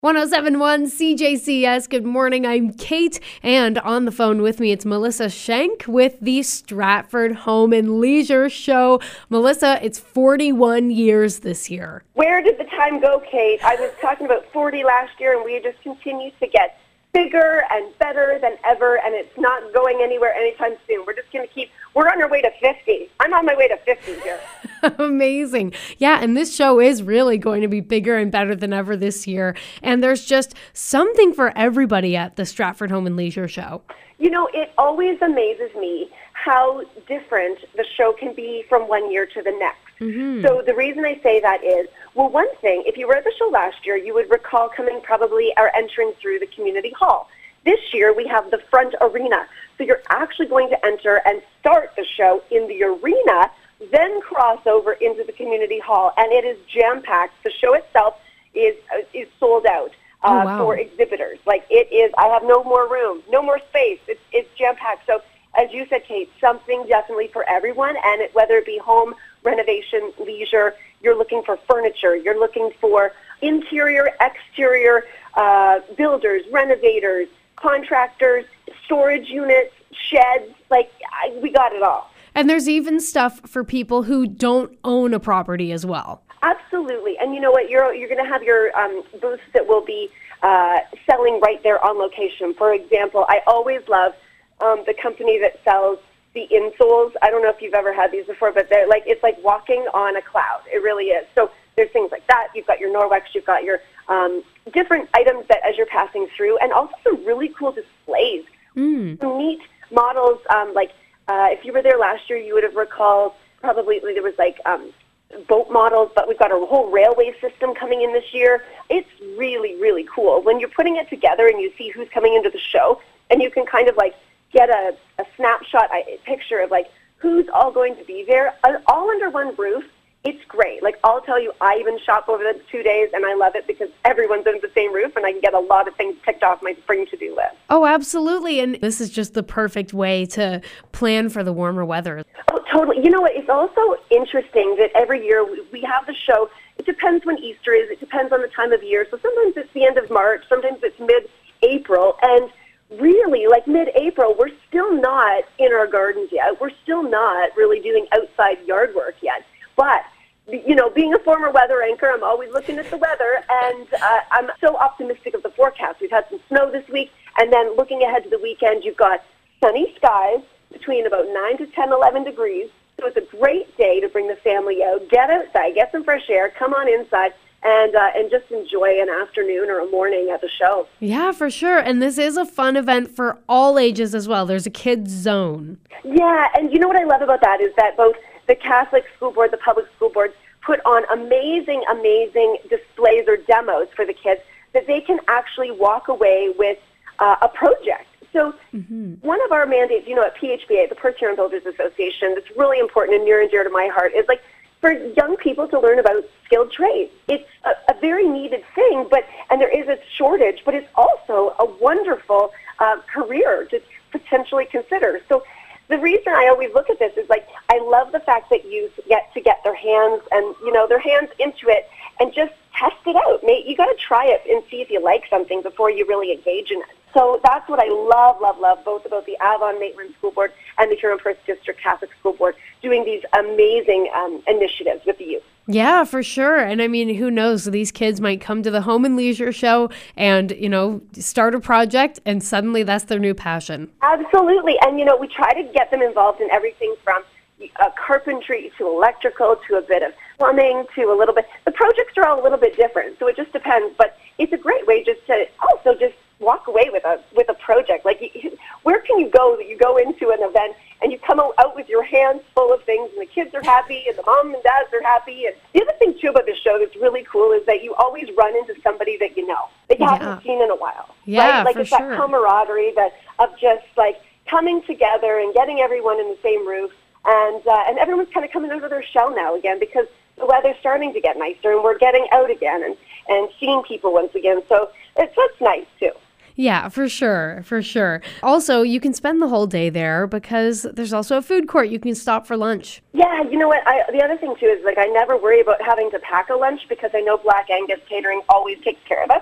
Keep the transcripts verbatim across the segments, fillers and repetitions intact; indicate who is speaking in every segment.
Speaker 1: one oh seven point one C J C S. Good morning. I'm Kate, and on the phone with me, it's Melissa Schenk with the Stratford Home and Leisure Show. Melissa, it's forty-one years this year.
Speaker 2: Where did the time go, Kate? I was talking about forty last year, and we just continue to get bigger and better than ever, and it's not going anywhere anytime soon. We're just going to keep, we're on our way to fifty. I'm on my way to fifty here.
Speaker 1: Amazing. Yeah, and this show is really going to be bigger and better than ever this year. And there's just something for everybody at the Stratford Home and Leisure Show.
Speaker 2: You know, it always amazes me how different the show can be from one year to the next. Mm-hmm. So the reason I say that is, well, one thing, if you were at the show last year, you would recall coming probably or entering through the community hall. This year, we have the front arena. So you're actually going to enter and start the show in the arena, then cross over into the community hall, and it is jam-packed. The show itself is uh, is sold out uh,
Speaker 1: oh, wow.
Speaker 2: for exhibitors. Like, it is, I have no more room, no more space. It's, it's jam-packed. So, as you said, Kate, something definitely for everyone, and it, whether it be home, renovation, leisure, you're looking for furniture, you're looking for interior, exterior, uh, builders, renovators, contractors, storage units, sheds, like, I, we got it all.
Speaker 1: And there's even stuff for people who don't own a property as well.
Speaker 2: Absolutely. And you know what? You're you're going to have your um, booths that will be uh, selling right there on location. For example, I always love um, the company that sells the insoles. I don't know if you've ever had these before, but they're like, it's like walking on a cloud. It really is. So there's things like that. You've got your Norwex. You've got your um, different items that as you're passing through, and also some really cool displays. Mm. Some neat models um, like. Uh, if you were there last year, you would have recalled probably there was like um, boat models, but we've got a whole railway system coming in this year. It's really, really cool. When you're putting it together and you see who's coming into the show, and you can kind of like get a, a snapshot a picture of like who's all going to be there, uh, all under one roof. It's great. Like, I'll tell you, I even shop over the two days, and I love it because everyone's under the same roof, and I can get a lot of things ticked off my spring to-do list.
Speaker 1: Oh, absolutely. And this is just the perfect way to plan for the warmer weather.
Speaker 2: Oh, totally. You know what? It's also interesting that every year we have the show. It depends when Easter is. It depends on the time of year. So sometimes it's the end of March. Sometimes it's mid-April. And really, like mid-April, we're still not in our gardens yet. We're still not really doing outside yard work yet. But, you know, being a former weather anchor, I'm always looking at the weather, and uh, I'm so optimistic of the forecast. We've had some snow this week, and then looking ahead to the weekend, you've got sunny skies between about nine to ten, eleven degrees. So it's a great day to bring the family out, get outside, get some fresh air, come on inside, and uh, and just enjoy an afternoon or a morning at the show.
Speaker 1: Yeah, for sure. And this is a fun event for all ages as well. There's a kids zone.
Speaker 2: Yeah, and you know what I love about that is that both the Catholic school board, the public school boards put on amazing, amazing displays or demos for the kids that they can actually walk away with uh, a project. So mm-hmm. one of our mandates, you know, at P H B A, the Perth Huron Builders Association, that's really important and near and dear to my heart, is like for young people to learn about skilled trades. It's a, a very needed thing, but and there is a shortage, but it's also a wonderful uh, career to potentially consider. So the reason I always look at this is like I love the fact that youth get to get their hands and you know their hands into it and just test it out. You got to try it and see if you like something before you really engage in it. So that's what I love, love, love, both about the Avon-Maitland School Board and the Huron-Perth District Catholic School Board doing these amazing um, initiatives with the youth.
Speaker 1: Yeah, for sure. And I mean, who knows? These kids might come to the Home and Leisure Show and, you know, start a project and suddenly that's their new passion.
Speaker 2: Absolutely. And, you know, we try to get them involved in everything from uh, carpentry to electrical to a bit of plumbing to a little bit. The projects are all a little bit different, so it just depends. But it's a great way just to also just walk away with a with a project. Like, you, where can you go that you go into an event and you come out with your hands full of things and the kids are happy and the mom and dads are happy. And the other thing, too, about this show that's really cool is that you always run into somebody that you know, that you yeah. haven't seen in a while.
Speaker 1: Yeah,
Speaker 2: right? Like,
Speaker 1: for
Speaker 2: it's
Speaker 1: sure.
Speaker 2: that camaraderie that, of just, like, coming together and getting everyone in the same roof. And, uh, and everyone's kind of coming out of their shell now again because the weather's starting to get nicer and we're getting out again and, and seeing people once again. So it's, that's nice, too.
Speaker 1: Yeah, for sure, for sure. Also, you can spend the whole day there because there's also a food court. You can stop for lunch.
Speaker 2: Yeah, you know what? I, the other thing, too, is like I never worry about having to pack a lunch because I know Black Angus Catering always takes care of us.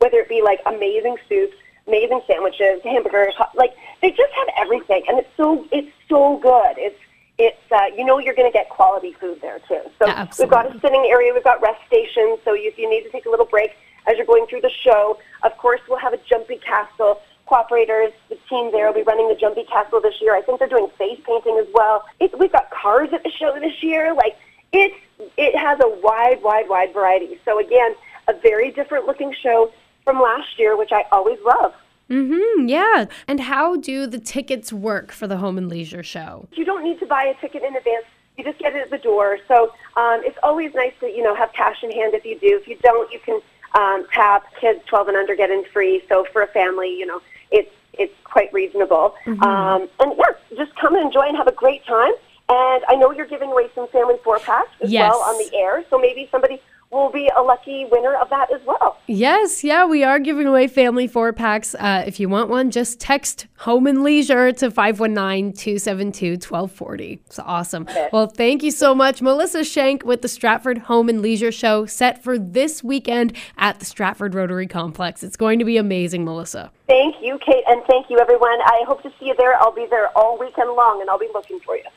Speaker 2: whether it be like amazing soups, amazing sandwiches, hamburgers, hot- like they just have everything, and it's so it's so good. It's it's uh, you know you're going to get quality food there too. So
Speaker 1: Absolutely.
Speaker 2: we've got a sitting area, we've got rest stations. So if you need to take a little break as you're going through the show, of course we'll have a jumpy castle. Cooperators, the team there will be running the jumpy castle this year. I think they're doing face painting as well. It, we've got cars at the show this year. Like it's it has a wide, wide, wide variety. So again, a very different looking show from last year, which I always love.
Speaker 1: Mm-hmm, yeah. And how do the tickets work for the Home and Leisure Show?
Speaker 2: You don't need to buy a ticket in advance. You just get it at the door. So um, it's always nice to, you know, have cash in hand if you do. If you don't, you can um, tap. Kids twelve and under get in free. So for a family, you know, it's it's quite reasonable. Mm-hmm. Um, and yeah, just come and enjoy and have a great time. And I know you're giving away some family four-packs as
Speaker 1: yes.
Speaker 2: well on the air. So maybe somebody will be a lucky winner of that as well.
Speaker 1: Yes, yeah, we are giving away family four packs. Uh, if you want one, just text Home and Leisure to five one nine, two seven two, one two four zero. It's awesome. Okay. Well, thank you so much. Melissa Shank with the Stratford Home and Leisure Show set for this weekend at the Stratford Rotary Complex. It's going to be amazing, Melissa.
Speaker 2: Thank you, Kate, and thank you, everyone. I hope to see you there. I'll be there all weekend long, and I'll be looking for you.